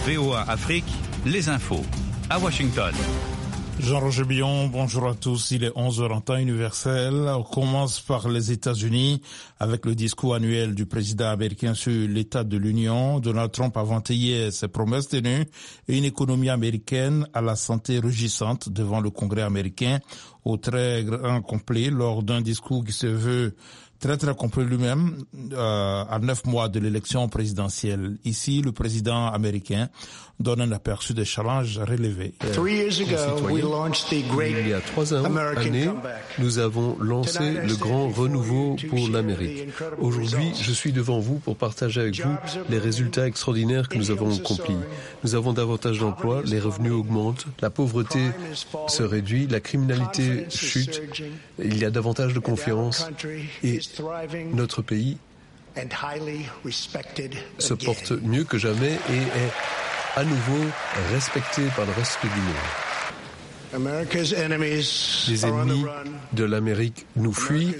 VOA Afrique, les infos. À Washington. Jean-Roger Billon, bonjour à tous. Il est 11h en temps universel. On commence par les États-Unis avec le discours annuel du président américain sur l'état de l'Union. Donald Trump a vanté hier ses promesses tenues et une économie américaine à la santé rugissante devant le Congrès américain au très grand complet lors d'un discours qui se veut très complet lui-même à 9 mois de l'élection présidentielle. Ici, le président américain donne un aperçu des challenges relevés. Il y a 3 années, nous avons lancé le grand renouveau pour l'Amérique. Aujourd'hui, je suis devant vous pour partager avec vous les résultats extraordinaires que nous avons accomplis. Nous avons davantage d'emplois, les revenus augmentent, la pauvreté se réduit, la criminalité chute, il y a davantage de confiance et notre pays se porte mieux que jamais et est à nouveau respecté par le reste du monde. Les ennemis de l'Amérique nous fuient.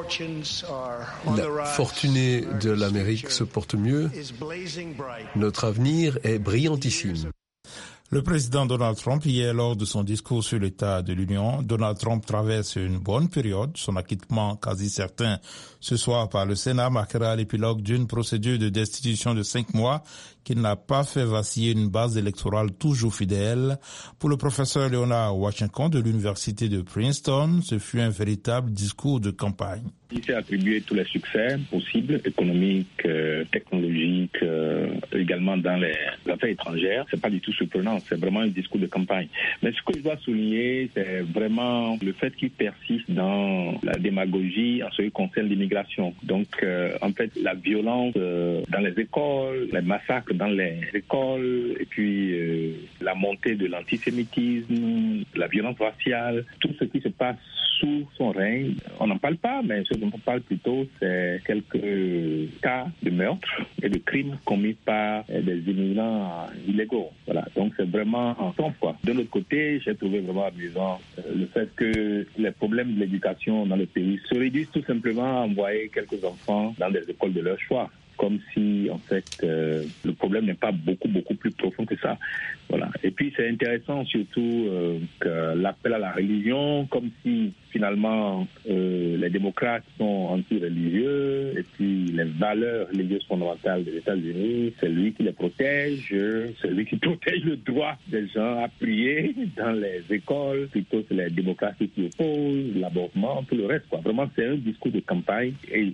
La fortunée de l'Amérique se porte mieux. Notre avenir est brillantissime. Le président Donald Trump, hier lors de son discours sur l'état de l'Union, Donald Trump traverse une bonne période. Son acquittement quasi certain ce soir par le Sénat marquera l'épilogue d'une procédure de destitution de 5 mois qui n'a pas fait vaciller une base électorale toujours fidèle. Pour le professeur Leonard Washington de l'université de Princeton, ce fut un véritable discours de campagne. Il s'est attribué tous les succès possibles, économiques, technologiques, également dans les affaires étrangères. C'est pas du tout surprenant, c'est vraiment un discours de campagne. Mais ce que je dois souligner, c'est vraiment le fait qu'il persiste dans la démagogie en ce qui concerne l'immigration. Donc, en fait, la violence dans les écoles, les massacres dans les écoles, et puis la montée de l'antisémitisme, la violence raciale, tout ce qui se passe sous son règne. On n'en parle pas, mais ce dont on parle plutôt, c'est quelques cas de meurtre et de crimes commis par des immigrants illégaux. Voilà. Donc c'est vraiment en temps, quoi. De l'autre côté, j'ai trouvé vraiment amusant le fait que les problèmes de l'éducation dans le pays se réduisent tout simplement à envoyer quelques enfants dans des écoles de leur choix. Comme si, en fait, le problème n'est pas beaucoup plus profond que ça. Voilà. Et puis, c'est intéressant, surtout, que l'appel à la religion, comme si, finalement, les démocrates sont anti-religieux, et puis les valeurs religieuses fondamentales des États-Unis, c'est lui qui les protège, c'est lui qui protège le droit des gens à prier dans les écoles, plutôt c'est les démocrates qui opposent, l'avortement, tout le reste, quoi. Vraiment, c'est un discours de campagne, et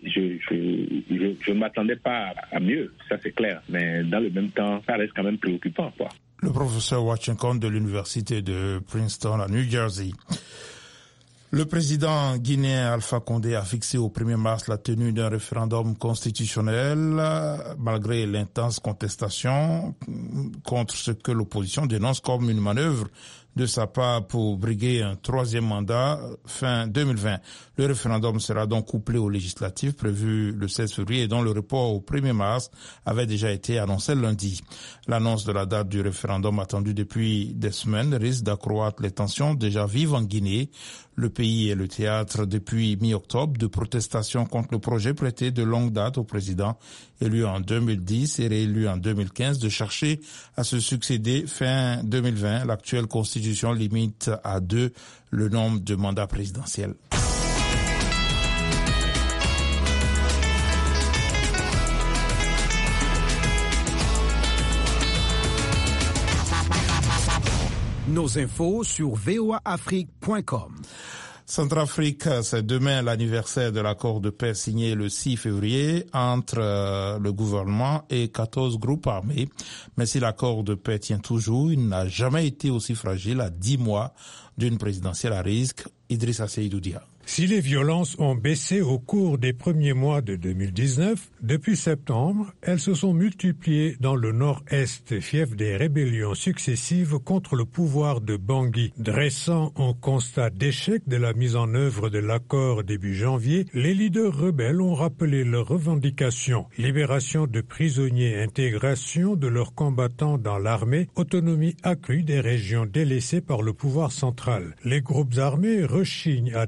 je ne m'attendais pas à mieux, ça c'est clair. Mais dans le même temps, ça reste quand même préoccupant, quoi. Le professeur Washington de l'université de Princeton à New Jersey. Le président guinéen Alpha Condé a fixé au 1er mars la tenue d'un référendum constitutionnel malgré l'intense contestation contre ce que l'opposition dénonce comme une manœuvre de sa part pour briguer un 3e mandat fin 2020. Le référendum sera donc couplé aux législatives prévues le 16 février et dont le report au 1er mars avait déjà été annoncé lundi. L'annonce de la date du référendum attendue depuis des semaines risque d'accroître les tensions déjà vives en Guinée. Le pays est le théâtre depuis mi-octobre de protestations contre le projet prêté de longue date au président élu en 2010 et réélu en 2015 de chercher à se succéder fin 2020. L'actuelle constitution limite à 2 le nombre de mandats présidentiels. Nos infos sur voaafrique.com. Centrafrique, c'est demain l'anniversaire de l'accord de paix signé le 6 février entre le gouvernement et 14 groupes armés. Mais si l'accord de paix tient toujours, il n'a jamais été aussi fragile à 10 mois d'une présidentielle à risque. Idrissa Seydou Dia. Si les violences ont baissé au cours des premiers mois de 2019, depuis septembre, elles se sont multipliées dans le nord-est, fief des rébellions successives contre le pouvoir de Bangui. Dressant un constat d'échec de la mise en œuvre de l'accord début janvier, les leaders rebelles ont rappelé leurs revendications. Libération de prisonniers, intégration de leurs combattants dans l'armée, autonomie accrue des régions délaissées par le pouvoir central. Les groupes armés rechignent à désarmer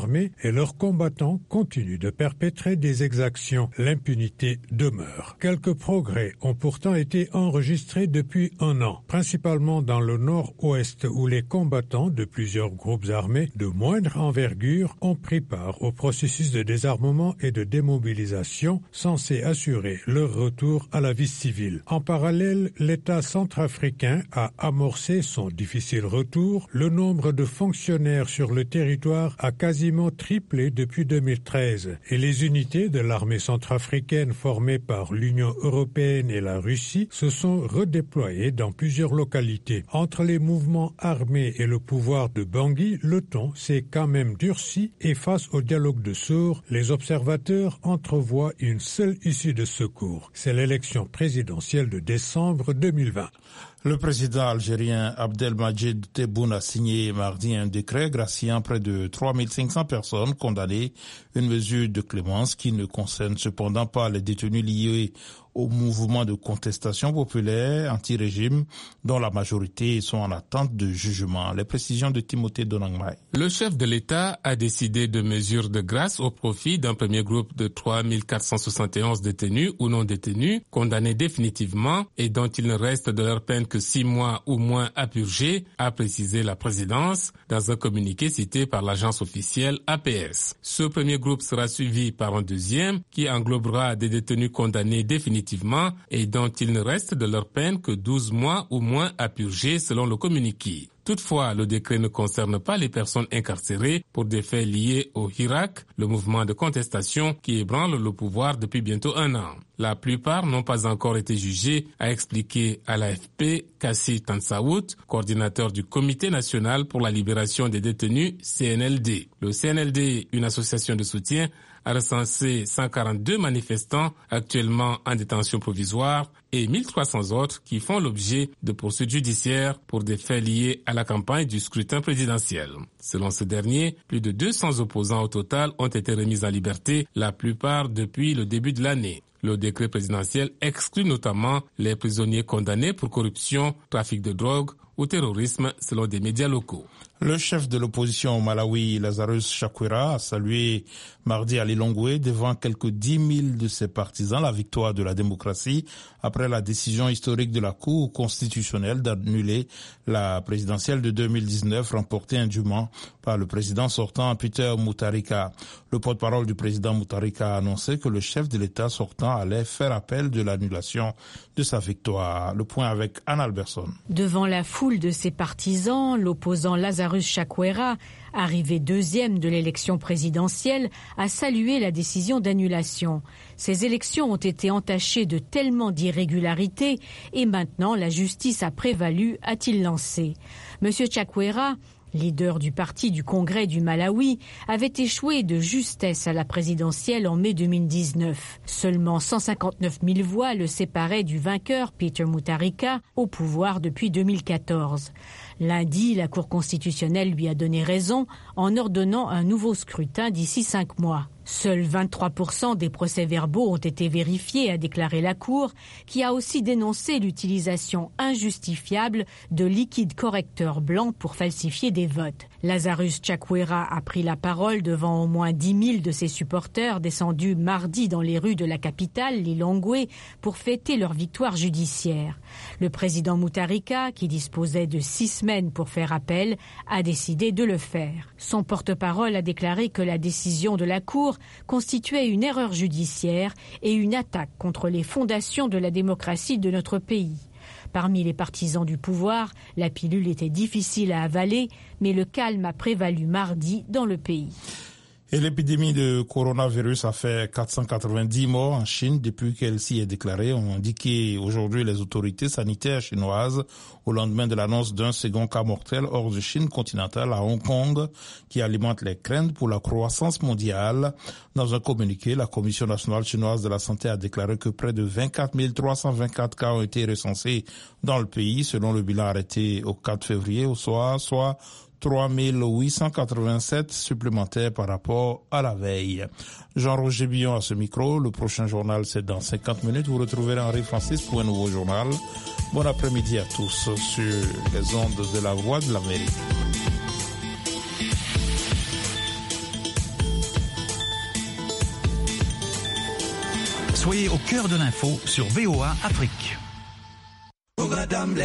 armés et leurs combattants continuent de perpétrer des exactions. L'impunité demeure. Quelques progrès ont pourtant été enregistrés depuis un an, principalement dans le nord-ouest où les combattants de plusieurs groupes armés de moindre envergure ont pris part au processus de désarmement et de démobilisation censé assurer leur retour à la vie civile. En parallèle, l'État centrafricain a amorcé son difficile retour. Le nombre de fonctionnaires sur le territoire a quasiment triplé depuis 2013 et les unités de l'armée centrafricaine formées par l'Union européenne et la Russie se sont redéployées dans plusieurs localités. Entre les mouvements armés et le pouvoir de Bangui, le ton s'est quand même durci et face au dialogue de sourds, les observateurs entrevoient une seule issue de secours. C'est l'élection présidentielle de décembre 2020. Le président algérien Abdelmadjid Tebboune a signé mardi un décret graciant près de 3500 personnes condamnées, une mesure de clémence qui ne concerne cependant pas les détenus liés au mouvement de contestation populaire anti-régime dont la majorité sont en attente de jugement. Les précisions de Timothée Donangmai. Le chef de l'État a décidé de mesures de grâce au profit d'un premier groupe de 3471 détenus ou non détenus condamnés définitivement et dont il ne reste de leur peine que 6 mois ou moins à purger, a précisé la présidence dans un communiqué cité par l'agence officielle APS. Ce premier groupe sera suivi par un deuxième qui englobera des détenus condamnés définitivement et dont il ne reste de leur peine que 12 mois ou moins à purger selon le communiqué. Toutefois, le décret ne concerne pas les personnes incarcérées pour des faits liés au Hirak, le mouvement de contestation qui ébranle le pouvoir depuis bientôt 1 an. La plupart n'ont pas encore été jugés, a expliqué à l'AFP Kassi Tansaout, coordinateur du Comité national pour la libération des détenus CNLD. Le CNLD, une association de soutien, a recensé 142 manifestants actuellement en détention provisoire et 1300 autres qui font l'objet de poursuites judiciaires pour des faits liés à la campagne du scrutin présidentiel. Selon ce dernier, plus de 200 opposants au total ont été remis en liberté, la plupart depuis le début de l'année. Le décret présidentiel exclut notamment les prisonniers condamnés pour corruption, trafic de drogue ou terrorisme selon des médias locaux. Le chef de l'opposition au Malawi, Lazarus Chakwera, a salué mardi à Lilongwe devant quelques 10 000 de ses partisans la victoire de la démocratie après la décision historique de la Cour constitutionnelle d'annuler la présidentielle de 2019 remportée indûment par le président sortant Peter Mutharika. Le porte-parole du président Mutharika a annoncé que le chef de l'État sortant allait faire appel de l'annulation de sa victoire. Le point avec Anne Alberson. Devant la foule de ses partisans, l'opposant Lazarus Chakwera, arrivé deuxième de l'élection présidentielle, a salué la décision d'annulation. Ces élections ont été entachées de tellement d'irrégularités et maintenant la justice a prévalu, a-t-il lancé. Monsieur Chakwera, leader du parti du Congrès du Malawi, avait échoué de justesse à la présidentielle en mai 2019. Seulement 159 000 voix le séparaient du vainqueur Peter Mutharika, au pouvoir depuis 2014. Lundi, la Cour constitutionnelle lui a donné raison en ordonnant un nouveau scrutin d'ici 5 mois. Seuls 23% des procès-verbaux ont été vérifiés, a déclaré la Cour, qui a aussi dénoncé l'utilisation injustifiable de liquide correcteur blanc pour falsifier des votes. Lazarus Chakwera a pris la parole devant au moins 10 000 de ses supporters descendus mardi dans les rues de la capitale, Lilongwe, pour fêter leur victoire judiciaire. Le président Mutharika, qui disposait de 6 semaines pour faire appel, a décidé de le faire. Son porte-parole a déclaré que la décision de la Cour constituait une erreur judiciaire et une attaque contre les fondations de la démocratie de notre pays. Parmi les partisans du pouvoir, la pilule était difficile à avaler, mais le calme a prévalu mardi dans le pays. Et l'épidémie de coronavirus a fait 490 morts en Chine depuis qu'elle s'y est déclarée, ont indiqué aujourd'hui les autorités sanitaires chinoises au lendemain de l'annonce d'un second cas mortel hors de Chine continentale à Hong Kong qui alimente les craintes pour la croissance mondiale. Dans un communiqué, la Commission nationale chinoise de la santé a déclaré que près de 24 324 cas ont été recensés dans le pays selon le bilan arrêté au 4 février au soir, soit 3887 supplémentaires par rapport à la veille. Jean-Roger Billon à ce micro. Le prochain journal, c'est dans 50 minutes. Vous retrouverez Henri Francis pour un nouveau journal. Bon après-midi à tous sur les ondes de la Voix de l'Amérique. Soyez au cœur de l'info sur VOA Afrique.